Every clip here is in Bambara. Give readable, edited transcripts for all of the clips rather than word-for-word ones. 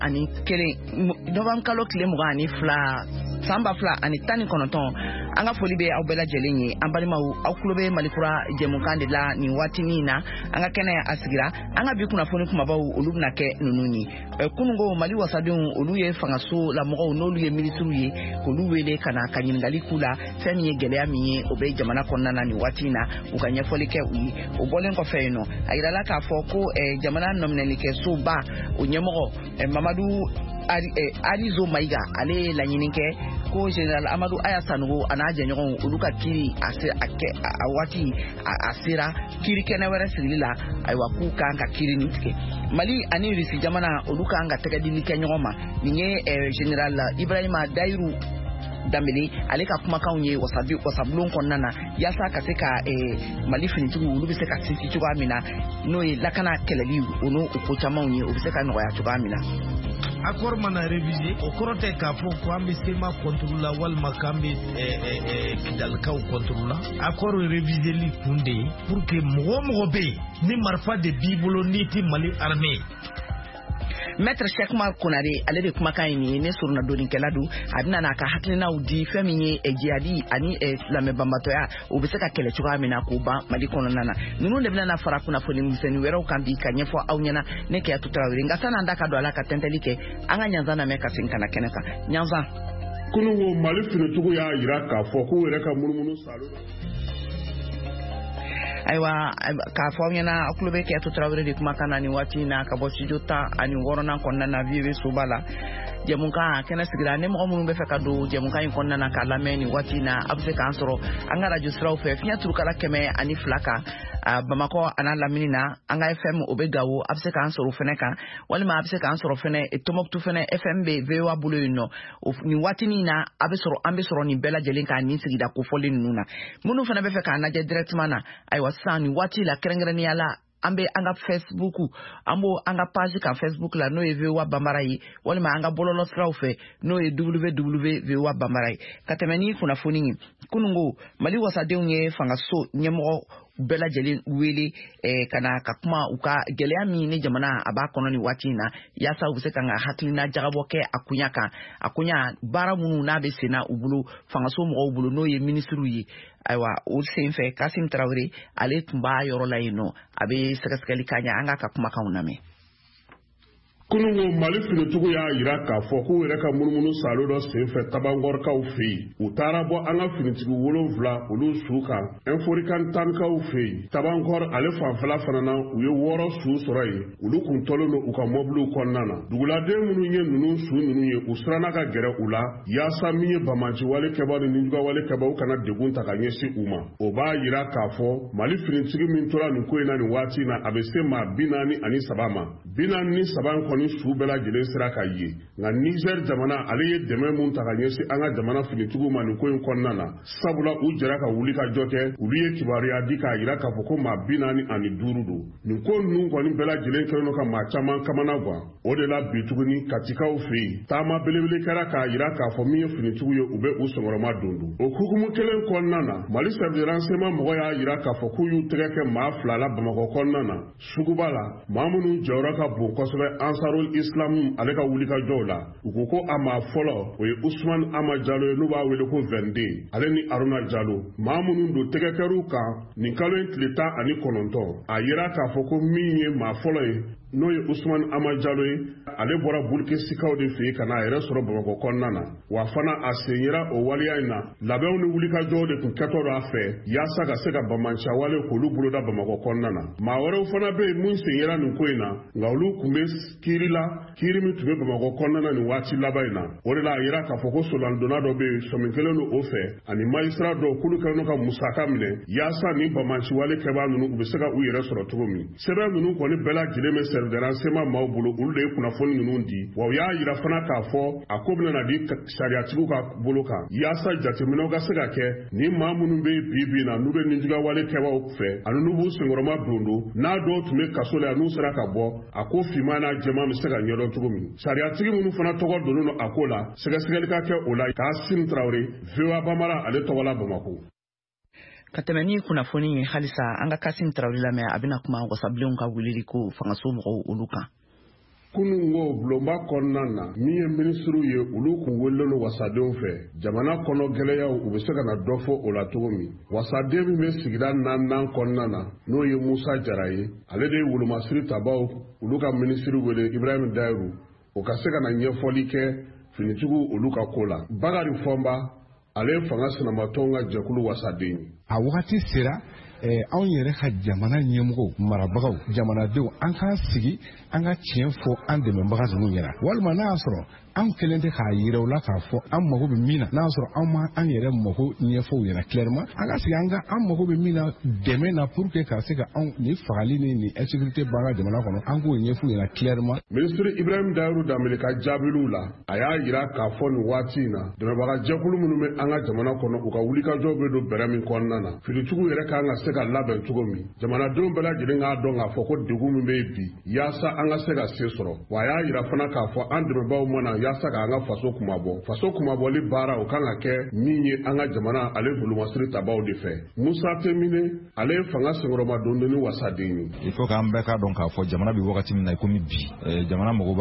ani kelen novembre kalo tile 22 samba fla ani tani konoton anga foli be aw bela jelenye an balimaw aw kulobe malikura jemukan de la ni watini na anga kene asigira anga bi kuna foni kuma baw olu na ke nununi kunungo mali wasadun olu ye fangaso la mo n'olu ye ministru ye olu wele kana kanyingali kula femi ye gele ami obe jamana konna ni watina ukanya foli ke wi o bolen ko feyno ayira la ka fo ko jamana nominali ke so ba onyemo Mamadou Arizo Maiga ale la nyinike ko General Amadou Ayasanugo anaje nyon uluka kiri awati asira kiri kenawere silila aywa ku kanka kiri nitike Mali ani risi jamana uluka anga tegadili kenyoma ninye General Ibrahima Dairu Dambele aleka kuma kaunye wasablon konnana yasa kaseka Mali finitugu ulubise ka sisi chuga mina no lakana keleli ono ukochama unye ubiseka no ya chuga mina accord mana révisé o korote ka fo ko ambi sema contrôle wal makambi kidal ka contrôle accord révisé li kunde pour que mo be ni marfa de bibolo ni ti Mali armée Maître Cheikh Mar Konare ale de kuma kan ni ne surna doni keladu adina na ka hatlina udi feminye ejiadi ani islame bambatoya obiseka kele chuga mina ko ba Mali kono nana nunu lebna na fara kuna foni museni wero kan bi kanye fo awnyana ne ke atutra winga sana ndaka do ala ka tentelike anga nyanza na meka sinkana keneka nyanza kunu Mali finu tugu ya yira ka fo ko were ka murumunu salu aiwa ka fo nyana akulube ke to trawre de kuma kana ni wati na ka bosi jota ani worona konna na vive subala jemunka kena sigira ne mo mun be fe ka do jemunka in konna na kala meni wati na abse ka ansoro anga radio sraw fe finya turu kala keme ani flaka Bamako ana laminina anga FM obegawo abse ka ansoro feneka wali ma abse ka ansoro fene etomok tu fene FMB vewa bulu no ni wati ni na abesoro ambesoro ni bela jelinka ni sigida ko folin nuna munu fene be fe ka na je directement na aiwa sani wati la kerengreni ala ambe anga Facebook ambo anga page ka Facebook la no evewa bambarai wali ma anga bololo straufe no www bambarai katemeni kuna foningi kunungo Mali wasade unye fanga so nyemo bela jeli wele kana kakuma uka gelea mi ne jamana abakono ni watina yasa ubuseka nga hatlina jagaboke akunya bara munu na be sena ubulu fanga so mo ubulu no ye ministru yi aywa o senfe Kasim Traoré ale tumba yoro la yino abe sakaskali kanya anga kakuma kauname kunungo Mali finu tugu ya yira ka fo ko were ka murumunu salu do senfe tabangor ka ufi utara bo anga finu tugu wolonvla ulu suka enforikan tan ka ufi tabangor ale fanfala fanana uye woro su sorai ulu kuntolo no uka moblu konnana dugula de munu nye nunu su nunu ye usrana ka gere ula ya samiye bamanji wale keba ni ninjuga wale keba ukana degunta ka nyesi uma oba yira ka fo Mali finu tugu mintola nkoina ni wati na abese ma binani ani sabama binani ni saban su bela jele sira ka ye nga Niger jamana ale ye deme mun ta ka nyesi anga jamana finitugu mani ko konnana sabula u jara ka wuli ka joke uliye kibariya dika yira ka foko ma binani ani durudu ni ko nun ko ni bela jele keno ka ma chaman kamana gwa o de la bituguni katika ofi tama belebele kara ka yira ka fo mi finitugu ye ube usongoro ma dundu o kukumu kelen konnana Mali surveillance ma mo ya yira ka foko yu treke ma flala Bamako konnana sugubala mamunu jawra ka bu kosobe ansarul Islam aleka wulika jola ukoko ama folo we Usman ama Jalo nuba wele ko vende aleni Aruna Jalo mamunu do tegekeruka ni kalo entleta ani kononto ayira ka foko minye ma folo no ye Usman ama Jalo ale bora bulke sikaw de fe kana ayre soro Bamako konnana wa fana asenyira o waliya ina labew ni wulika jode kun ketoro afe yasa ga sega bamancha wale ko lubulo da Bamako konnana ma wore fana be mun senyira ni koina ngawlu kumbe kirimi tube Bamako konnana ni wati labaina ore la yira ka foko solandonado be sominkele no ofe ani maistra do kulu kanu ka musaka mine yasa ni bamanchi wale keba nunu ubeseka uyere soro tugumi sebe nunu ko ni bela jileme serveran sema mawbulo ulude kuna foni nunu ndi wa ya yira fana ka fo akobna na di sharia tibu ka boloka yasa jatemino ga sega ke ni mamunu be bibi na nube ninjiga wale keba ofe anu nubu singoroma dundu na do tume kasole anu sera ka bo akofi mana jema misega nyodo tugumi sharia tigi munu fana togo donu no akola sega sega ka ke ola Kasim Traoré vewa bamara ale togola Bamako katemeni kuna foni halisa anga Kasim Traoré la me abina kuma wasablion ka wuliri ko fangaso mo uluka kunungo bulonba kɔnɔna na min ye minisiriw ye olu kun wele no wasadenw fɛ jamana kɔnɔ gɛlɛyaw u bɛ se ka na dɔ fɔ o la cogo min wasaden min bɛ sigida 4nan kɔnɔna na n'o ye Musa Jara ye ale de ye Wolomasiri tabaw olu ka minisiri wele Ibrahim Dayiru o ka se ka na ɲɛfɔli kɛ finitigiw olu ka ko la Bakari Fɔnba ale ye fanga sinamatɔnw ka jɛkulu wasaden ye a wagati sera anw yɛrɛ ka jamana ɲɛmɔgɔw marabagaw jamanadenw an k'an sigi an ka tiɲɛ fɔ an dɛmɛbaga ninnu ɲɛna walima n'a y'a sɔrɔ an kelen tɛ k'a yira u la k'a fɔ an mago bɛ min na n'a y'a sɔrɔ an ma an yɛrɛ mago ɲɛfɔ u ɲɛna clairement an ka sigi an mago bɛ min na dɛmɛ na pour que ka se ka anw ni fagali ni insécurité b'an ka jamana kɔnɔ an k'o ɲɛfɔ u ɲɛna clairement. Ministre Ibrahim Dayiru Danbele ka jaabiluw la a y'a yira k'a fɔ nin waati in na dɛmɛbaga jɛkulu minnu bɛ an ka jamana kɔnɔ u ka wulikajɔw bɛ don bɛrɛ min kɔnɔna na finitigiw yɛrɛ kan ka se ka labɛn cogo min jamanadenw bɛɛ lajɛlen k'a dɔn k'a fɔ ko degun min bɛ yen bi yaasa an ka se ka se sɔrɔ wa a y'a yira fana k'a fɔ an dɛmɛbaaw mana yaasa k'an ka faso kumabɔli baara o kan ka kɛ min ye an ka jamana ale Wolomasiri tabaw de fɛ Musa Temine ale ye fanga senkɔrɔmadonni wasaden ye il faut k'an bɛɛ k'a dɔn k'a fɔ jamana bɛ wagati min na komi bi jamana mago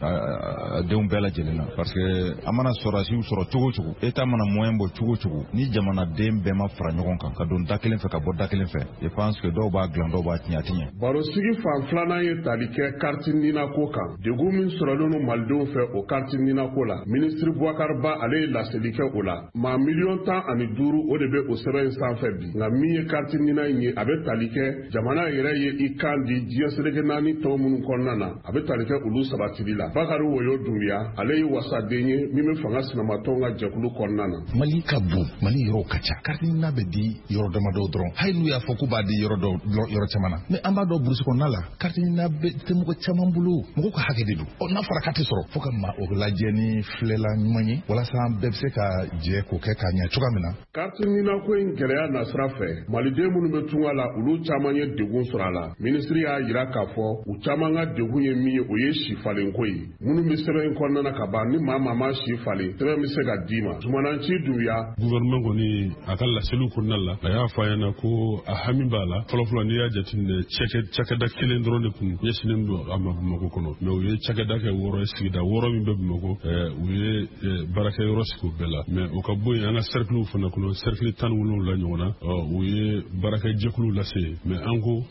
b'a denw bɛɛ lajɛlen na parce que an mana sɔrɔsiw sɔrɔ cogo o cogo État mana moyen bɔ cogo o cogo ni jamanaden bɛɛ ma fara ɲɔgɔn kan ka don da kelen fɛ ka bɔ da kelen fɛ je pense que dɔw b'a dilan dɔw b'a tiɲɛ barosigi fan filanan ye tali kɛ carte nina ko kan degun min sɔrɔlen no malidenw fɛ o carte nina ko la ministre Boubacar Ba ale ye laseli kɛ o la maa 15 o de bɛ o sɛbɛn in sanfɛ bi nka min ye carte nina in ye a bɛ tali kɛ jamana yɛrɛ ye i kan di diɲɛ seleke 4 tɔn minnu kɔnɔna na a bɛ tali kɛ olu sabatili la Bakari Woyo Dunbiya ale ye wasaden ye min bɛ fanga sinamatɔnw ka jɛkulu kɔnɔna na Mali ka bon Mali yɔrɔ ka ca carte nina bɛ di yɔrɔ damadɔ dɔrɔn hali n'u y'a fɔ k'u b'a di yɔrɔ caman na mais an b'a dɔn burusi kɔnɔna la carte nina tɛ mɔgɔ caman bolo mɔgɔw ka hakɛ de don n'a fɔra k'a tɛ sɔrɔ fo ka o lajɛ ni filɛla ɲuman ye walasa an bɛɛ bɛ se ka jɛ k'o kɛ k'a ɲɛ cogoya min na. carte nina ko in gɛlɛya nasira fɛ maliden minnu bɛ tunga la olu caman ye degun sɔrɔ a la minisiri y'a yira k'a fɔ u caman ka degun ye min ye o ye si falen ko ye minnu bɛ sɛbɛn in kɔnɔna na ka ban ni maa ma si falen sɛbɛn bɛ se ka d'i ma Zumananci Dunbiya gouvernement kɔni a ka laseliw kɔnɔna la a y'a fɔ a ɲɛna ko a hami b'a la fɔlɔfɔlɔ n'i y'a jateminɛ cakɛda kelen dɔrɔn de kun ɲɛsinnen don a ma Bamakɔ kɔnɔ mais u ye cakɛda kɛ 6 ye sigida 6 min bɛ Bamakɔ u ye baarakɛ yɔrɔ sigi o bɛɛ la mais o ka bɔ yen an ka cercle fana kɔnɔ cercle 17 ɲɔgɔn na u ye baarakɛ jɛkulu lase mais an ko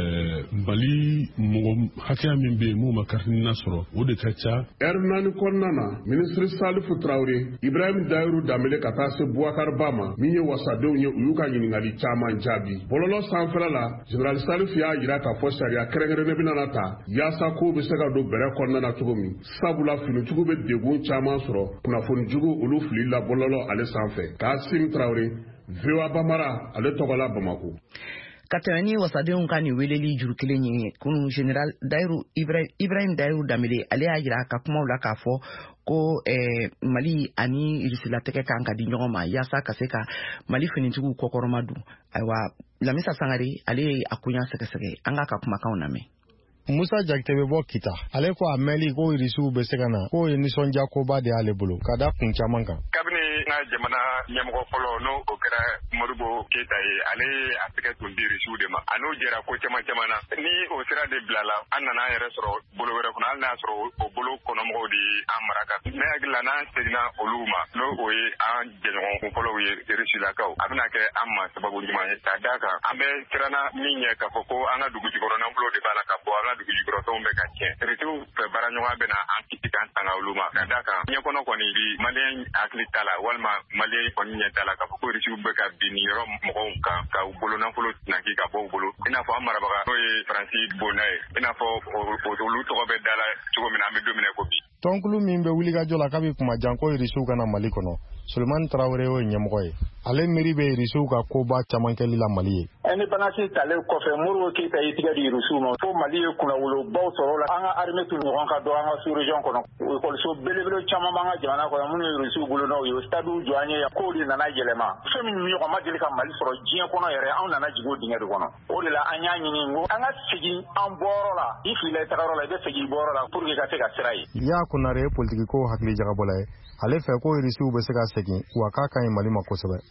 Mali mɔgɔ hakɛya min bɛ yen m'u ma carte nina sɔrɔ o de ka ca. heure 4 kɔnɔna na ministre Salifu Traoré Ibrahim Dayiru Danbele ka taa se Boubacar Ba ma min ye wasadenw ye u y'u ka ɲininkali caman jaabi bɔlɔlɔ sanfɛla la Général Salifu y'a yira k'a fɔ sariya kɛrɛnkɛrɛnnen bɛna ta yaasa ko bɛ se ka don bɛrɛ kɔnɔna na cogo min sabula finitigiw bɛ degun caman sɔrɔ kunnafonijugu olu filili la bɔlɔlɔ ale sanfɛ Kassim Traoré VOA Bamara ale tɔgɔ la Bamako. ka tɛmɛ ni wasadenw ka nin weleli juru kelen ye kunun Général Ibrahim Dayiru Danbele ale y'a yira ka kumaw la k'a fɔ ko Mali ani irisilatigɛ kan ka di ɲɔgɔn ma yaasa ka se ka Mali finitigiw kɔkɔrɔma dun ayiwa Lamisa Sangare ale ye a koɲa sɛgɛsɛgɛ an ka kumakanw lamɛn. Musa Jakite bɛ bɔ Kita ale ko a mɛnli ko irisiw bɛ se ka na k'o ye nisɔndiya koba de y'ale bolo ka da kun caman kan. Kabini n ka jamana ɲɛmɔgɔ fɔlɔ n'o o kɛra Modibo Keyita ye ale a tɛgɛ tun di irisiw de ma a n'o jɛra ko caman na ni o sira de bila la an nana an yɛrɛ sɔrɔ bolo wɛrɛ kɔnɔ hali n'a y'a sɔrɔ o bolo kɔnɔmɔgɔw de an mara kan ne hakili la n'an seginna olu ma n'o o ye an jɛɲɔgɔn kun fɔlɔw ye irisilakaw a bɛna kɛ an ma sababu ɲuman ye ka d'a kan an bɛ siranna min ɲɛ k'a fɔ ko an ka dugu jukɔrɔ nafolo de b'a la ka bɔ an ka dugu jukɔrɔfɛnw bɛ ka tiɲɛ irisiw fɛ baaraɲɔgɔn bɛna an kisi k'an tanga olu ma ka d'a kan ɲɛkɔnɔ kɔni bi maliyɛn hakili t'a la walima maliyɛn kɔni ɲɛ t'a la k'a fɔ ko irisiw bɛ ka bin nin yɔrɔ mɔgɔw kan ka u bolo nafolo naki ka bɔ u bolo i n'a fɔ an marabaga n'o ye Faransi Bonda ye i n'a fɔ olu tɔgɔ bɛ da la cogo min na an bɛ don min na ko bi. Tɔnkulu min bɛ wulikajɔ la k'a bɛ kuma jan ko irisiw kana Mali kɔnɔ Sulemani Traoré y'o ɲɛmɔgɔ ye ale miiri bɛ irisiw ka koba caman kɛli la Mali ye. Indépendance talen kɔfɛ Modibo Keyita y'i tigɛ di irisiw ma fo Mali ye kunnawolobaw sɔrɔ o la an ka armée to ɲɔgɔn ka don an ka sous-région kɔnɔ école belebele caman b'an ka jamana kɔnɔ minnu ye irisiw bolo n'o ye stade jɔ an ye k'o de nana yɛlɛma fɛn min ɲɔgɔn ma deli ka Mali sɔrɔ diɲɛ kɔnɔ yɛrɛ anw nana jigin o dingɛ de kɔnɔ o de la an y'a ɲini ko an ka segin an bɔyɔrɔ la i filila i tagayɔrɔ la i bɛ segin i bɔyɔrɔ la pour que ka se ka sira ye. Y'a Konare ye politique ko hakili jagabɔla ye ale fɛ ko irisiw bɛ se ka segin wa k'a ka ɲi Mali ma kosɛbɛ.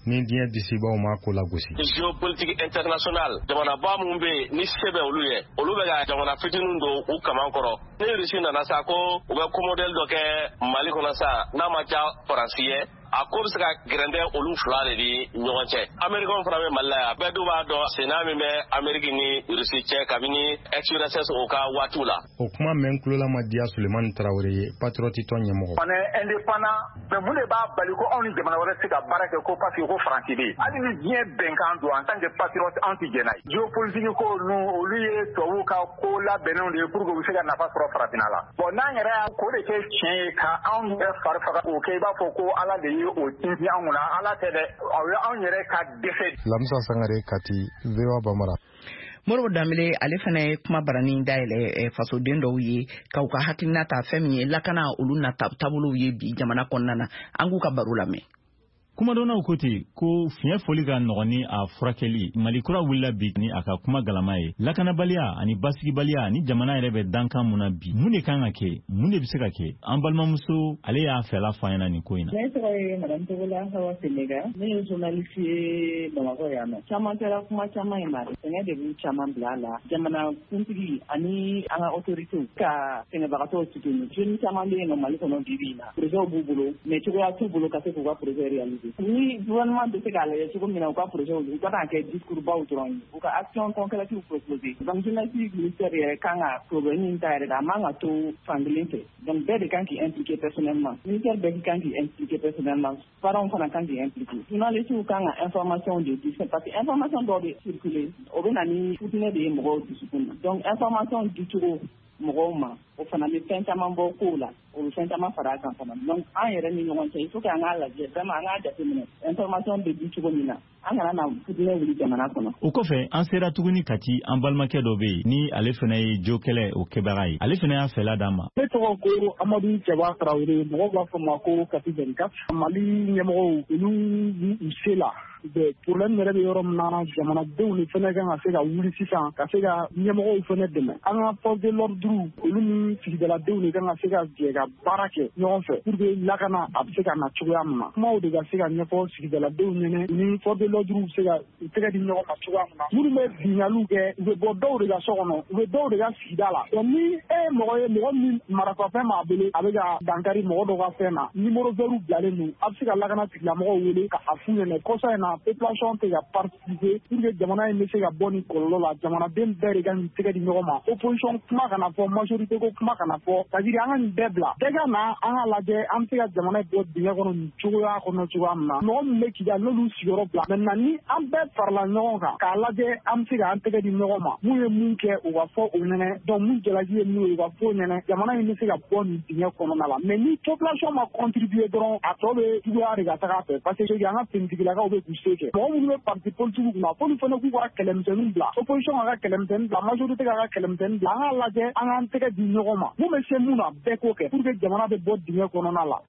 ni diɲɛ disibaw ma ko lagosi. Géopolitique internationale jamana ba mun be ni sebe olu ye olu bɛ ka jamana fitinin don u kaman kɔrɔ ni Russie nana sa ko u bɛ ko modèle dɔ kɛ Mali kɔnɔ sa n'a ma ja Faransi ye a ko bɛ se ka gɛrɛndɛ olu fila de di ɲɔgɔn cɛ. Américains fana bɛ Mali la yan bɛɛ dun b'a dɔn Sénat min bɛ Amérique ni Russie cɛ kabini ex-URSS o ka waatiw la. O kuma mɛn kulola ma diya Sulemani Traoré ye patriote tɔn ɲɛmɔgɔ. On est indépendant mais mun de b'a bali ko anw ni jamana wɛrɛ se ka baara kɛ ko parce que ko Faransi bɛ yen. Hali ni diɲɛ bɛnkan don en tant que patriote anw ti jɛn n'a ye. Géopolitique ko ninnu olu ye tubabuw ka ko labɛnnenw de ye pour que u bɛ se ka nafa sɔrɔ farafinna la. Bon n'an yɛrɛ y'a ko de kɛ tiɲɛ ye ka anw yɛrɛ fari faga k'o kɛ i b'a fɔ ko Ala de ye o tintin anw kunna Ala tɛ dɛ aw ye anw yɛrɛ ka dɛsɛ. Lamisa Sangare Kati VOA Bamara. Moribo Dambele ale fana ye kuma barani dayɛlɛ fasoden dɔw ye k'u ka hakilina ta fɛn min ye lakana olu na taabolow ye bi jamana kɔnɔna na an k'u ka baro lamɛn. Kumadɔnnaw ko ten ko fiɲɛ foli ka nɔgɔn ni a furakɛli Mali kura wulila bi ni a ka kuma galama ye lakanabaliya ani basigibaliya ni jamana yɛrɛ bɛ dankan mun na bi mun de kan ka kɛ mun de bɛ se ka kɛ an balimamuso ale y'a fɛla fɔ an ɲɛna nin ko in na. Ne tɔgɔ ye Madame Togola Hawa Senega ne ye journaliste ye Bamakɔ yan nɔ caman kɛra kuma caman ye mari sɛgɛn de b'u caman bila a la jamana kuntigi ani an ka autorités ka sɛgɛnbagatɔw soutenir jeunes caman bɛ yen nɔ Mali kɔnɔ bi in na projet b'u bolo mais cogoya t'u bolo ka se k'u ka projet réaliser. Ni gouvernement bɛ se k'a lajɛ cogo min na u ka projet u ka k'a kɛ discours baw dɔrɔn ye u ka action concrète proposer donc journaliste ministère yɛrɛ kan ka problème min ta yɛrɛ a man ka to fankelen fɛ donc bɛɛ de kan k'i impliquer personnellement ministère bɛɛ kan k'i impliquer personnellement parents fana kan k'i impliquer journalistes kan ka information de di parce que information dɔw bɛ circuler o bɛ na ni futinɛ de ye mɔgɔw dusukun na donc information di cogo mɔgɔw ma o fana bɛ fɛn caman bɔ kow la o bɛ fɛn caman fara a kan fana donc an yɛrɛ ni ɲɔgɔn cɛ il faut que an k'a lajɛ vraiment an k'a jateminɛ information bɛ di cogo min na an kana na futinɛ wuli jamana kɔnɔ. O kɔfɛ an sera tuguni Kati an balimakɛ dɔ bɛ yen ni ale fana ye jo kɛlɛ o kɛbaga ye ale fana y'a fɛla d'an ma. Ne tɔgɔ ko Amadu Cɛba Tarawele mɔgɔw b'a fɔ ma ko Kati 24 Mali ɲɛmɔgɔw olu u se la problème yɛrɛ bɛ yɔrɔ min na jamanadenw de fana kan ka se ka wuli sisan ka se ka ɲɛmɔgɔw fana dɛmɛ an ka force de l'ordre olu ni sigidaladenw de kan ka se ka jɛ ka baara kɛ ɲɔgɔn fɛ pour que lakana a bɛ se ka na cogoya min na kumaw de ka se ka ɲɛfɔ sigidaladenw ɲɛnɛ ni force de l'ordre bɛ se ka u tɛgɛ di ɲɔgɔn ma cogoya min na minnu bɛ binkaliw kɛ u bɛ bɔ dɔw de ka so kɔnɔ u bɛ dɔw de ka sigida la donc ni e ye mɔgɔ ye mɔgɔ min marafafɛn b'a bolo a bɛ ka dankari mɔgɔ dɔw ka fɛn na numéro vert bilalen don a bɛ se ka lakana tigilamɔgɔw wele ka a f'u ɲɛnɛ kɔsa in na population tɛ ka participer pour que jamana in bɛ se ka bɔ nin kɔlɔlɔ la jamanaden bɛɛ de kan k'i tɛgɛ di ɲɔgɔn ma opposition kuma kana fɔ majorité ko kuma kana fɔ c'est-à-dire an ka nin bɛɛ bila bɛɛ ka na an ka lajɛ an bɛ se ka jamana bɔ dingɛ kɔnɔ nin cogoya kɔnɔ cogoya min na mɔgɔ min bɛ kida n'olu sigiyɔrɔ bila maintenant ni an bɛɛ farala ɲɔgɔn kan k'a lajɛ an bɛ se k'an tɛgɛ di ɲɔgɔn ma mun ye mun kɛ u ka fɔ o ɲɛnɛ donc mun jalaki ye mun ye u ka fɔ o ɲɛnɛ jamana in bɛ se ka bɔ nin dingɛ kɔnɔna la mais ni population ma contribuer dɔrɔn a tɔ bɛ juguya de ka taga fɛ parce que an ka penitigilakaw bɛ k'u se kɛ mɔgɔ minnu bɛ parti politique kunna f'olu fana k'u ka kɛlɛmisɛnninw bila opposition ka kɛlɛmisɛnnin bila majorité ka kɛlɛmisɛnnin bila an k'a lajɛ an k'an tɛgɛ di ɲɔgɔn ma mun bɛ se mun na bɛɛ k'o kɛ pour que jamana bɛ bɔ dingɛ kɔnɔna la.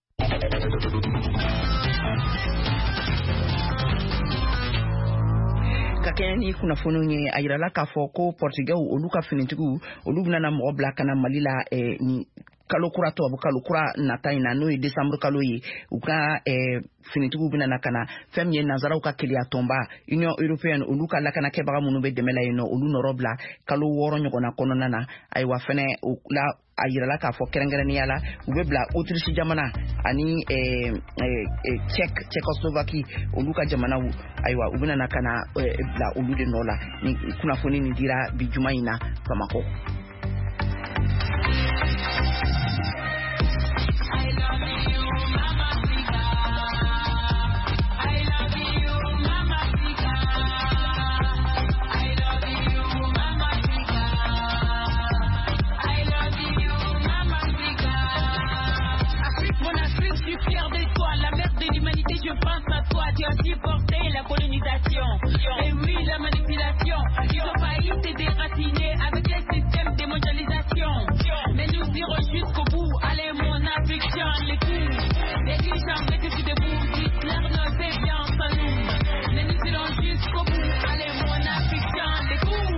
Ka kɛɲɛ ni kunnafoniw ye a yirala k'a fɔ ko Portugais olu ka finitigiw olu bɛna mɔgɔ bila ka na Mali la ni kalo kura tɔw kalo kura nata in na n'o ye décembre kalo ye u ka finitigiw bɛna na ka na fɛn min ye nanzaraw ka keleya tɔnba Union européenne olu ka lakanakɛbaga minnu bɛ dɛmɛ la yen nɔ olu nɔrɔ bila kalo 6 ɲɔgɔnna kɔnɔna na ayiwa fɛnɛ la a yirala k'a fɔ kɛrɛnkɛrɛnnenya la u bɛ bila Autriche jamana ani Tchécoslovaquie olu ka jamanaw ayiwa u bɛna na ka na bila olu de nɔ la ni kunnafoni nin dira bi juma in na Bamakɔ. Je pense à toi, tu as supporté la colonisation. Et oui, la manipulation. Ils ont failli te déraciner avec les systèmes de mondialisation. Mais nous irons jusqu'au bout. Allez, mon affection, les coups. Les dirigeants mettent debout. Hitler ne fait bien sans nous. Mais nous irons jusqu'au bout. Allez, mon affection, les coups.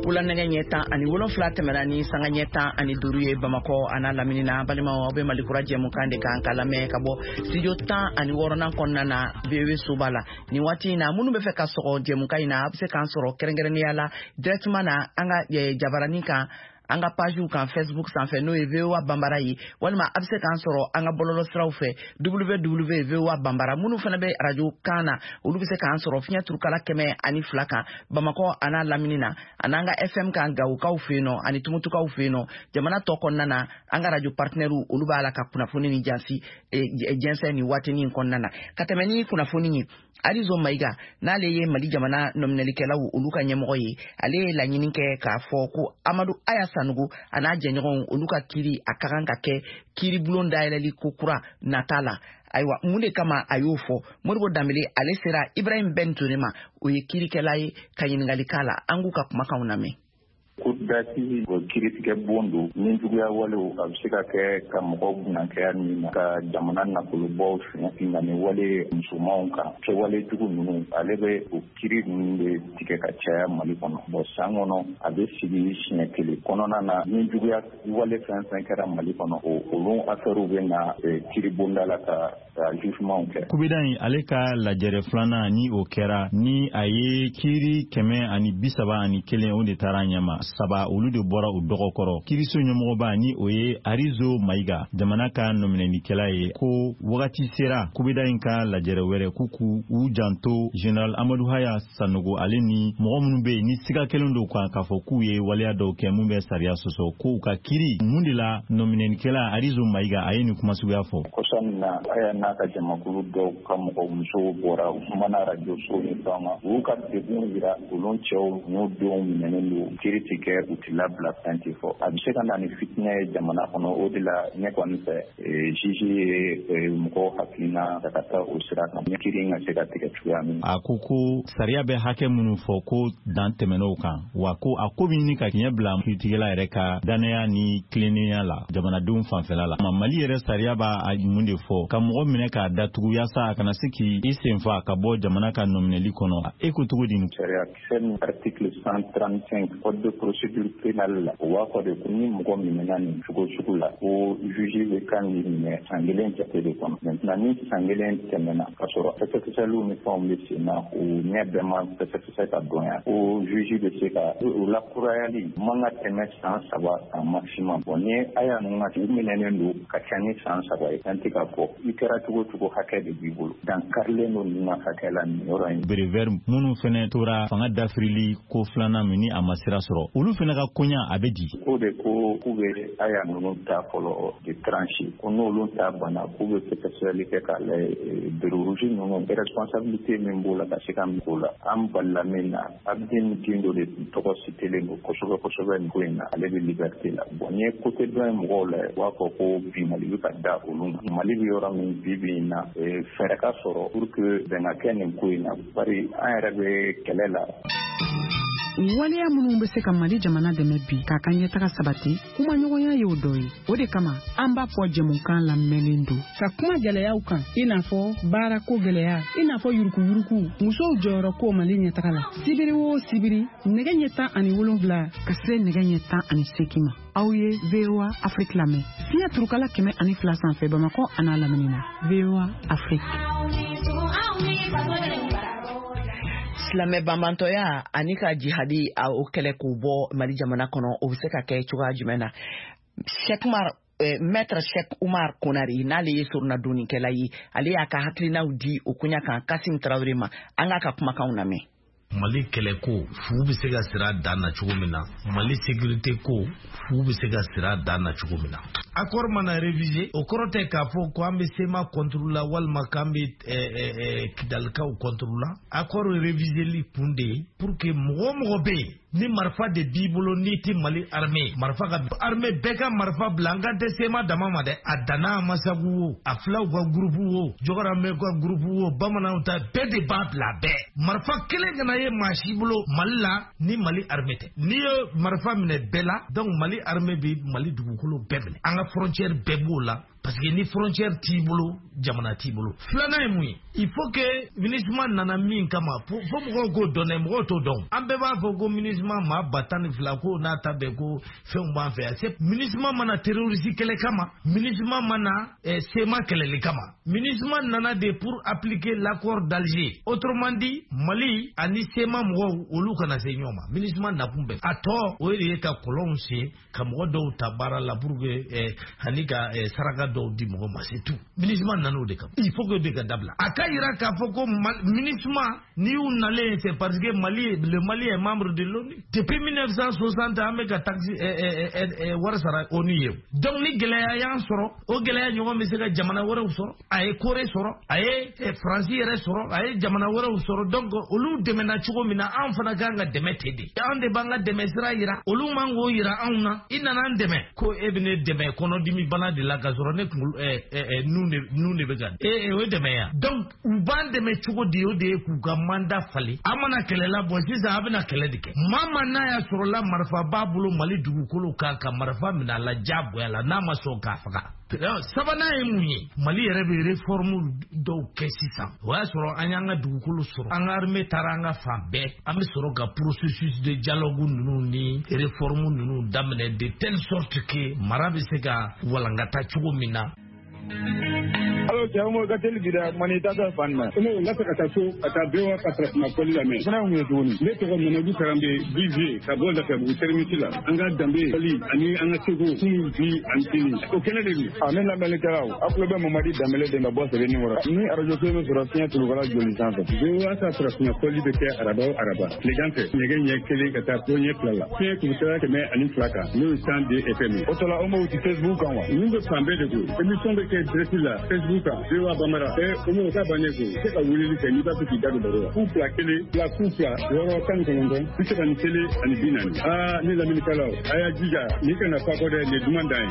wula nɛgɛ ɲɛ 10 ani 7 tɛmɛna ni sanga ɲɛ 10 ani 5 ye Bamakɔ ana lamini na balimaw bɛ Malikura jɛmukan de kan ka lamɛn ka bɔ studio 10 ani 6nan kɔnɔna na BW Soba la ni waati na minnu bɛ fɛ ka sɔgɔ jɛmukan in na a bɛ se k'an sɔrɔ kɛrɛnkɛrɛnnenya la directement na an ka jabaranin kan an ka page kan Facebook sanfɛ n'o ye VOA Bambara ye walima a bɛ se k'an sɔrɔ an ka bɔlɔlɔ siraw fɛ www.voa Bambara minnu fana bɛ radio kan na olu bɛ se k'an sɔrɔ fiɲɛ turukala 102 kan Bamakɔ ana lamini na an'an ka FM kan Gawukaw fɛ yen nɔ ani Tumutukaw fɛ yen nɔ jamana tɔ kɔnɔna na an ka radio partenaires olu b'a la ka kunnafoni ni jansi jɛnsɛn ni waatinin in kɔnɔna na ka tɛmɛ ni kunnafoni ye Arizo Maiga n'ale ye Mali jamana nominalikɛlaw olu ka ɲɛmɔgɔ ye ale ye laɲini kɛ k'a fɔ ko Amadu Aya Sanogo a n'a jɛɲɔgɔnw olu ka kiiri a ka kan ka kɛ kiiribulon dayɛlɛli ko kura nata la ayiwa mun de kama a y'o fɔ Modibo Dambele ale sera Ibrahim Ben Touré ma o ye kiirikɛla ye ka ɲininkali k'a la an k'u ka kumakanw lamɛn. Kudati o kiritigɛ bon don ni juguya walew a bɛ se ka kɛ ka mɔgɔw bunankɛya min na ka jamana nafolobɔw fiɲɛ ni wale musomanw kan kɛwale jugu ninnu ale bɛ o kiri ninnu de tigɛ ka caya Mali kɔnɔ bon san kɔnɔ a bɛ sigi siɲɛ kelen kɔnɔna na ni juguya wale fɛn fɛn kɛra Mali kɔnɔ olu affaires bɛ na kiri bonda la ka jugement kɛ. Kubida in ale ka lajɛrɛ filanan ni o kɛra ni a ye kiiri 131 o de taara ɲɛma saba olu de bɔra u dɔgɔkɔrɔ kiriso ɲɛmɔgɔba ni o ye Arizo Maiga jamana ka nominalikɛla ye ko wagati sera kubida in ka lajɛrɛ wɛrɛ kuku u janto General Amadu Haya Sanogo ale ni mɔgɔ minnu bɛ ni siga kelen do kan k'a fɔ k'u ye waleya dɔw kɛ mun bɛ sariya sɔsɔ ko u ka kiri mun de la nominalikɛla Arizo Maiga a ye ni kuma suguya fɔ. Kɔsɔn na Haya n'a ka jamakulu dɔw ka mɔgɔ musow bɔra u kumana radio so ni fɛn ma u ka degun yira olu cɛw n'u denw minɛnen don kiri kɛ u ti labila fɛn tɛ fɔ a bɛ se ka na ni fitinɛ ye jamana kɔnɔ o de la ne kɔni fɛ juge ye mɔgɔw hakilina ka taa o sira kan kiiri ka se ka tigɛ cogoya min. A ko sariya bɛ hakɛ minnu fɔ ko dan tɛmɛn'o kan wa ko a ko bɛ ɲini ka tiɲɛ bila kiiritigɛla yɛrɛ ka danaya ni tilennenya la jamanadenw fanfɛla la Mali yɛrɛ sariya b'a mun de fɔ ka mɔgɔ minɛ k'a datugu yaasa a kana se k'i senfa ka bɔ jamana ka nominali kɔnɔ e ko cogo di. Sariya kisɛ ni article 135 code de procédure pénale la o b'a fɔ de ko ni mɔgɔ minɛna nin cogo sugu la ko juge bɛ kan k'i minɛ san kelen jate de kɔnɔ maintenant ni san kelen tɛmɛna ka sɔrɔ fɛsɛfɛsɛliw ni fɛnw bɛ sen na o ɲɛ bɛɛ ma fɛsɛfɛsɛ ka dɔnya o juge bɛ se ka o lakurayali man ka tɛmɛ san 3 san maximum bon ni Aya ninnu ka u minɛnen don ka ca ni san 3 ye fɛn tɛ ka fɔ i kɛra cogo cogo hakɛ de b'i bolo dankarilen don nin ka hakɛ la nin yɔrɔ in. Berever minnu fɛnɛ tora fanga dafirili ko filanan min ni a ma sira sɔrɔ olu fɛnɛ ka koɲa a bɛ di. Ko de ko k'u bɛ Aya ninnu ta fɔlɔ de tranché ko n'olu ta banna k'u bɛ fɛsɛfɛsɛli kɛ k'a lajɛ bureau rouge ninnu responsabilité min b'o la ka se ka min k'o la an balila min na Abidine Gindo de tɔgɔ citelen don kosɛbɛ kosɛbɛ nin ko in na ale bɛ liberté la bon ni ye côté dɔ ye mɔgɔw la u b'a fɔ ko bi Mali bɛ ka da olu ma Mali bɛ yɔrɔ min bi in na fɛɛrɛ ka sɔrɔ pour que bɛn ka kɛ nin ko in na bari an yɛrɛ bɛ kɛlɛ la. Waleya minnu bɛ se ka Mali jamana dɛmɛ bi k'a ka ɲɛtaga sabati kuma ɲɔgɔnya ye o dɔ ye o de kama an b'a fɔ jɛmukan lamɛnlen don ka kuma gɛlɛyaw kan i n'a fɔ baarako gɛlɛya i n'a fɔ yuruguyurugu musow jɔyɔrɔ ko Mali ɲɛtaga la sibiri o sibiri nɛgɛ ɲɛ 17 ka se nɛgɛ ɲɛ 18 ma aw ye VOA Afrique lamɛn fiɲɛ turukala 102 sanfɛ Bamakɔ an'a lamini na VOA Afrique. Silamɛ banbantɔya ani ka jihadi o kɛlɛ k'u bɔ Mali jamana kɔnɔ o bɛ se ka kɛ cogoya jumɛn na Maître Cheikh Oumar Konari n'ale ye sorunadonnikɛla ye ale y'a ka hakilinaw di o koɲa kan Kasim Traoré ma an k'a ka kumakanw lamɛn. Mali kɛlɛ ko fu bɛ se ka sira dan na cogo min na Mali sécurité ko fu bɛ se ka sira dan na cogo min na accord mana révisé o kɔrɔ tɛ k'a fɔ ko an bɛ SEMA contre la walima k'an bɛ Kidalikaw contre la accord révisé kun de ye pour que mɔgɔ bɛ yen ni marifa de b'i bolo n'i ti Mali armée marifa ka armée bɛɛ ka marifa bila an ka tɛ SEMA dama ma dɛ a danna Masagu wo a filaw ka groupe wo Jɔgɔramɛ ka groupe wo bamananw ta bɛɛ de b'a bila bɛɛ marifa kelen kana ye maa si bolo Mali la ni Mali armée tɛ n'i ye marifa minɛ bɛɛ la donc Mali armée bɛ Mali dugukolo bɛɛ minɛ an ka frontière bɛɛ b'o la parce que ni frontière t'i bolo jamana t'i bolo filanan ye mun ye il faut que MINUSMA nana min kama fo mɔgɔw k'o dɔn dɛ mɔgɔw t'o dɔn an bɛɛ b'a fɔ ko MINUSMA maa 12 ko n'a ta bɛɛ ko fɛnw b'an fɛ yan c'est MINUSMA mana terroriste kɛlɛ kama MINUSMA mana sema kɛlɛli kama MINUSMA nana de pour appliquer l'accord d'Alger autrement dit Mali ani sema mɔgɔw olu kana se ɲɔgɔn ma MINUSMA nakun bɛɛ a tɔ o de ye ka kɔlɔnw se ka mɔgɔ dɔw ta baara la pour que hani ka saraka dɔw di mɔgɔ ma c'est tout MINUSMA nana o de kama il faut que de ka dabila a ka yira k'a fɔ ko MINUSMA ni y'u nalen c'est parce que le Mali est membre de l'ONU depuis 1960 an bɛ ka taxe wari sara ONU ye donc ni gɛlɛya y'an sɔrɔ o gɛlɛya ɲɔgɔn bɛ se ka jamana wɛrɛw sɔrɔ a ye Corée sɔrɔ a ye France yɛrɛ sɔrɔ a ye jamana wɛrɛw sɔrɔ donc olu dɛmɛna cogo min na an fana kan ka dɛmɛ ten de an de b'an ka dɛmɛ sira yira olu man k'o yira anw na i nana an dɛmɛ ko e bɛ ne dɛmɛ kɔnɔdimi bana de la ka sɔrɔ ne kunkolo nun de bɛ ka o ye dɛmɛ ya donc u b'an dɛmɛ cogo di o de ye k'u ka mandat falen an mana kɛlɛ la bɔ sisan a bɛna kɛlɛ de kɛ maa n'a y'a sɔrɔ la marifa b'a bolo Mali dugukolo kan ka marifa minɛ a la diyagoya la n'a ma sɔn k'a faga sabanan ye mun ye Mali yɛrɛ bɛ réforme dɔw kɛ sisan o y'a sɔrɔ an y'an ka dugukolo sɔrɔ an ka armée taara an ka fan bɛɛ an bɛ sɔrɔ ka processus de dialogue ninnu ni réforme ninnu daminɛ de telle sorte que mara bɛ se ka walankata cogo min na. Alo jamu ka teli bida mani tata fanna no la ka ta so ata bewa ka trafina ko la me fana mu yoni le to ko mo du karambe bizie ka bo da ka bu termiti la anga dambe ali ani anga tego ku bi antini ko kenede ni amen la mele karaw aklo be mo madi damele de na bo se ni wora ni arajo ko me sura tiya tu wala joli sanfa bewa ka trafina ko li be ke araba le gante ne gen ye kele ka ta ko nye plala ke ku tara ke me ani flaka no stand de fm o to la o mo ti Facebook kan wa ni be sambe de ko emission de ke la Facebook Dewa Bamara omo ka baneko se ka wuli ke ni ba fi da do ku pla kele la ku pla woro kan ko ndo se kan tele ani binani ni la minikala aya jiga ni kana fa ko de le dumandai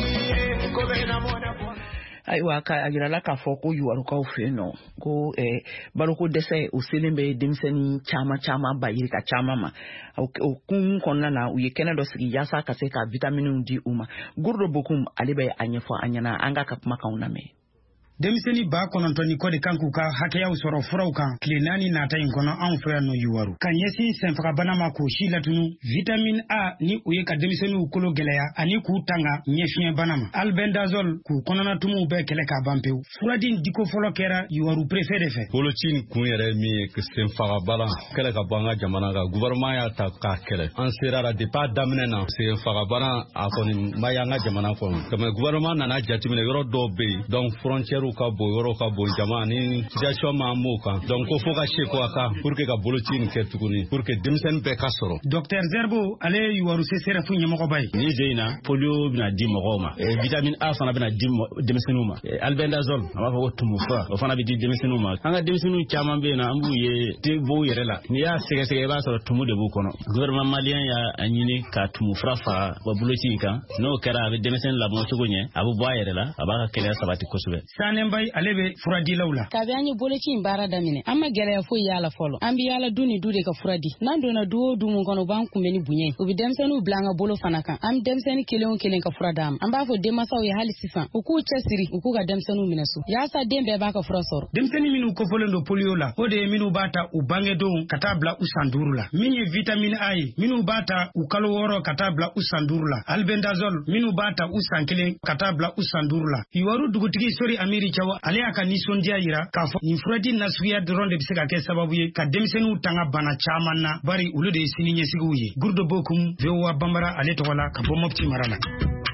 ayiwa ka yirala k'a fɔ ko yuwarukaw fɛ yen nɔ ko baloko dɛsɛ o selen bɛ denmisɛnnin caman ba yiri ka caman ma o kun kɔnɔna na u ye kɛnɛ dɔ sigi yaasa ka se ka vitaminw di u ma Gurdo Bokum ale bɛ a ɲɛfɔ an ɲɛna an ka kumakanw lamɛn. Denmisɛnnin 90 kɔ de kan k'u ka hakɛyaw sɔrɔ furaw kan tile 4 nata in kɔnɔ anw fɛ yan nɔ Yuwaru ka ɲɛsin senfagabana ma k'o si latunu vitamine A ni o ye ka denmisɛnninw kolo gɛlɛya ani k'u tanga ɲɛfiɲɛ bana ma albendazole k'u kɔnɔna tumuw bɛɛ kɛlɛ ka ban pewu furadi diko fɔlɔ kɛra Yuwaru préfet de fɛ boloci kun yɛrɛ min ye senfagabana kɛlɛ ka bɔ an ka jamana kan gouvernement y'a ta k'a kɛlɛ an sera la depuis a daminɛ na senfagabana a kɔni ma ye an ka jamana kɔnɔ comme gouvernement nana jateminɛ yɔrɔ dɔw bɛ yen donc frontière ka bon yɔrɔ ka bon jama ni situation ma mo kan donc ko fo ka se ko aka pour que ka boloci ni kɛ tuguni pour que denmisɛnnin bɛɛ ka sɔrɔ Dr Zerbo ale Yuwaru CSRF ɲɛmɔgɔ ba ye ni deyina polio bɛna di mɔgɔw ma vitamine A fana bɛna di denmisɛnninw ma albendazole an b'a fɔ ko tumu fura o fana bɛ di denmisɛnninw ma an ka denmisɛnninw caman bɛ yen na an b'u ye te b'u yɛrɛ la n'i y'a sɛgɛsɛgɛ i b'a sɔrɔ tumu de b'u kɔnɔ gouvernement malien y'a ɲini ka tumu fura fara wa boloci in kan n'o kɛra a bɛ denmisɛnnin lamɔ cogo ɲɛ a bɛ bɔ a yɛrɛ la a b'a ka kɛnɛya sabati kosɛbɛ Sanenbay ale bɛ furadilaw la kabi an ye boloci in baara daminɛ an ma gɛlɛya foyi y'a la fɔlɔ an bɛ yaala du ni du de ka fura di n'an donna du o du mun kɔnɔ u b'an kunbɛn ni bonya ye u bɛ denmisɛnninw bila an ka bolo fana kan an bɛ denmisɛnnin kelen o kelen ka fura d'a ma an b'a fɔ denmansaw ye hali sisan u k'u cɛsiri u k'u ka denmisɛnninw minɛ so yaasa den bɛɛ b'a ka fura sɔrɔ denmisɛnnin minnu kofɔlen don polio la o de ye minnu b'a ta u bangedenw ka taa bila u san 5 la min ye vitamine A ye minnu b'a ta u kalo 6 ka taa bila u san 5 la albendazole minnu b'a ta u san 1 ka taa bila u san 5 la Yuwaru dugutigi Sori Amiri Cawo ale y'a ka nisɔndiya yira k'a fɔ nin furadi nasuguya dɔrɔn de bɛ se ka kɛ sababu ye ka denmisɛnninw tanga bana caman na bari olu de ye sini ɲɛsigiw ye Gurdo Bokum VOA Bambara ale tɔgɔ la ka bɔ Mopti mara la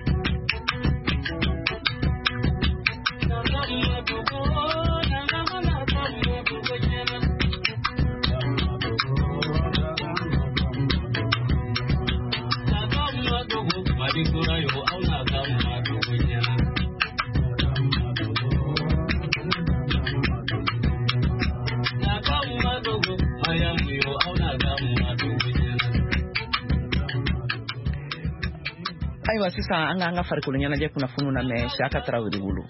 ayiwa sisan an ka farikolo ɲɛnajɛ kunnafoniw na mɛ Siyaka Tarawele bolo.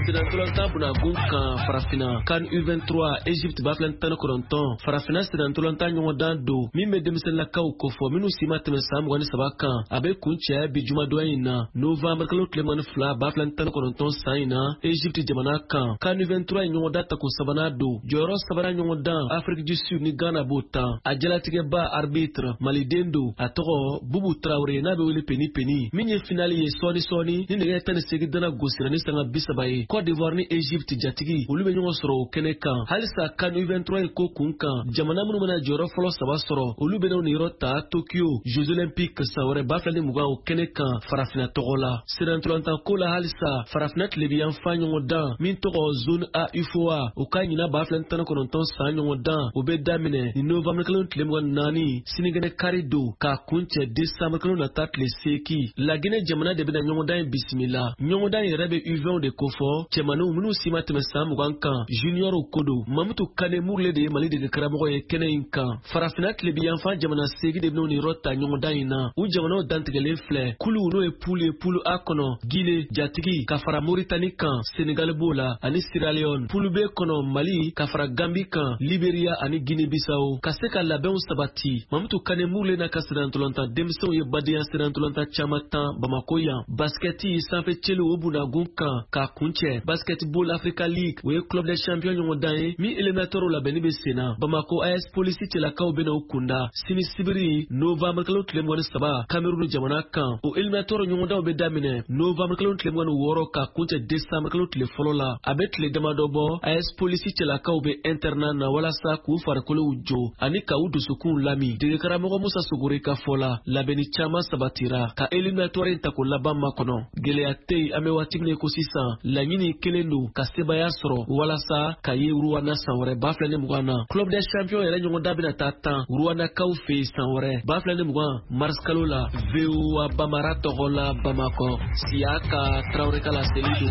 Sidantolanta Bunagunkan, Farafina, Kan U23, Egypte Baflantan Coronton, Farafina Sidantolanta Nyondan Do, Mime Demisen Lakau Kofo, Minu Simat Mesam Wani Sabakan, Abe Kunche, Bijuma Doina, Novembre Clement Fla, Baflantan Coronton Saina, Egypte Jamanakan, Kan U23 Nyonda Taku Sabanado, Joro Sabana Nyondan, Afrique du Sud ni Ghana Bota, Adjalatigeba arbitre, Malidendo, Atoro, Bubu Traoré, Nabe Wili Peni, Minye finali ye Soni, ni Negetan Segidana Gosirani Sanga Bisabaye, Côte d'Ivoire ni Egypte Jatigi, Ulume Nyonsoro, Kenekan, Halisa Kan U23 Ko Kunkan, Jamana Munumana Joro Folo Sabasoro, Ulube Nirota, Tokyo, Jeux Olympiques Saore Baflani Muga au Kenekan, Farafina Torola, Sidantolanta Kola Halisa, Farafina Lebian Fanyodan, Mintoro Zone A UFOA, Ukanyina Baflantan Koronton Sanyodan, Obe Damine, ni Novembre Clement Nani, Sinigene Karido, Ka Kunche, Décembre Clement Attaque les Seki, la Guinée Jamana de Bena Nyondan Bismillah, Nyondan et Rebe Uven de Kofo, Chemano Munu Simatemesam Wankan, Junior Okodo, Mamutu Kane Mourle de Mali de Karamo et Keneinkan, Farafinat Lebianfan Jamana Segi de Noni Rota Nyondaina, ou Jamano Dantegele Fle, Kulu no e Pulu Akono, Guinée, Jatigi, Kafara Mauritanikan, Sénégal Bola, Ani Sierra Leone, Pulube Kono, Mali, Kafara Gambikan, Liberia, Ani Guinée Bissau, Kaseka Labon Sabati, Mamutu Kane Mourle na Kasidantolanta, Demso ye Badia Sidantolanta Chamatan, Bamakoya, Basketi, Sanfe Chelo Obuna Gunkan, Kakunche, Basketball Africa League, we Club des Champions Nyondae, mi Elementor la Beni Besena, Bamako AS Police la Kaubena Ukunda, Sini Sibiri, Nova Makalot Lemon Saba, Cameroon Jamanakan, o Elementor Nyonda Obedamine, Nova Makalot Lemon Woro Kakunche Desa Makalot Le Folola, Abet Le Damadobo, AS Police la Kaube Interna na Walasa Ku Farakole Ujo, Anika Udu Sukun Lami, de Karamoko Musa Sugurika Fola, la Beni Chama Sabatira, Ka Elementor Intakula Bamakono, Geleate Amewatimne Kosisa, la Nini Kelenu, Kasebaya Soro, Walasa, Kaye Ruana Sanware, Baflane Mugana, Club des Champions et Renyon Dabina Tatan, Ruana Kaufe Sanware, Baflane Mugan, Marskalola, Veu Bamarato Rola Bamako, Siaka, Traureka Selido.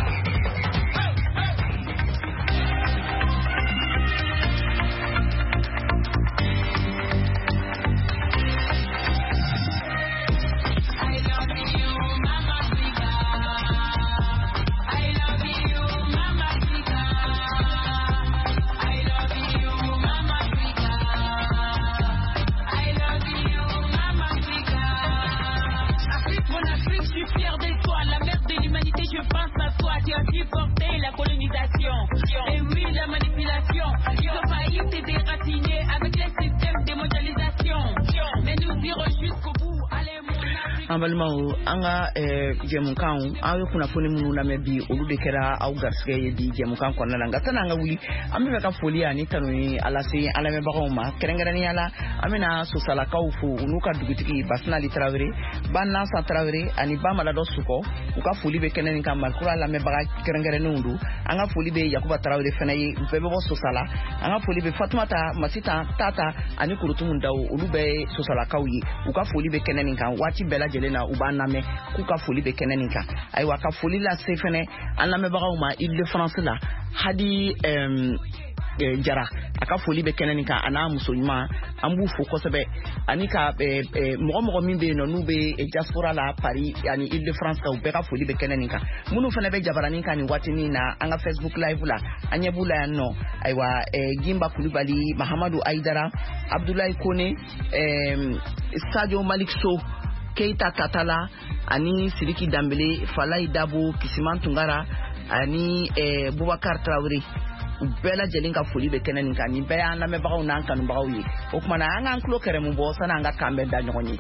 Ambalmao anga jemunkan ayo kuna foni munu na mebi olu de kera au garsege di jemunkan konna langa tananga wuli ambe ka foli ani tanoni alase ala me bagoma kerengerani ala amena so sala kaufu unuka dugutiki basna li travere banna sa travere ani bama la dosuko uka foli be kenen kan malkura ala me baga kerengerani undu anga foli be yakuba travere fenayi bebe bo so sala anga foli be fatmata masita tata ani kurutumu ndaw olu be so sala kauyi uka foli be kenen kan wati bela na ubaname kuka foli be keneninka aywa ka foli la sefene aname bagawma Ile de France la hadi jara aka foli be keneninka ana musonyima ambu fo kosebe anika mogo min be no nube diaspora la Paris yani Ile de France ka be ka foli be keneninka munu fene be jabaraninka ni watini na anga Facebook live la anyebula no aywa Gimba Kulubali Mahamadou Aidara Abdoulaye Kone Sadio Malik Sow Keita Tatala, ani Sidiki Dambele, Falai Dabo, Kisiman Tungara, ani Boubacar Traoré. Bela jelinka foli be keneninka ni be anda me bagaw nan kanu bagaw yi. Okuma anga anklo kere mu bo sana anga kambe da nyonyi.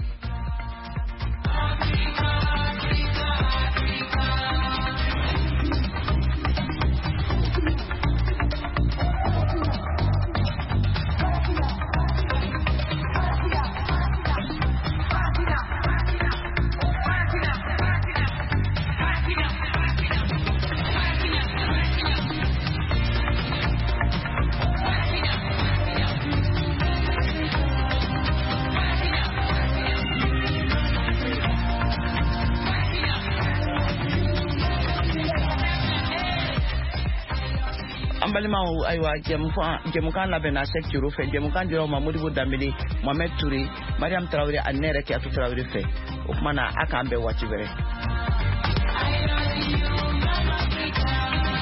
Ambalimao aywa jemukan la bena secteur fe jemukan joro Mamadou Dambele Mohamed Touré Mariam Traoré anere ki atu Traoré fe okmana akambe wati vere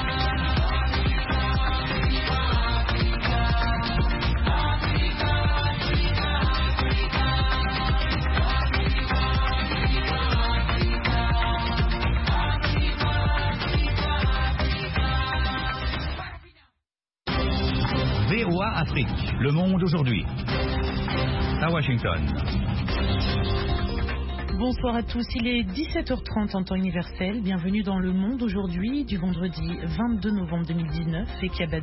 VOA Afrique, Le Monde aujourd'hui. À Washington. Bonsoir à tous, il est 17h30 en temps universel. Bienvenue dans Le Monde aujourd'hui du vendredi 22 novembre 2019 et qui a